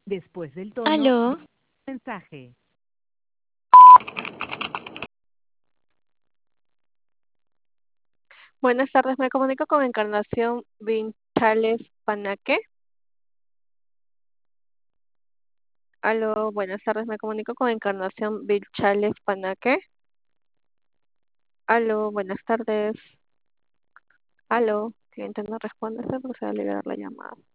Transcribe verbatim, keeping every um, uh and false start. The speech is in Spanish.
Después del tono, Aló, di- mensaje. Buenas tardes, me comunico con Encarnación Vinchales Panaque. Aló, buenas tardes, me comunico con Encarnación Vinchales Panaque. Aló, buenas tardes. Aló, cliente no responde, se procede a liberar la llamada.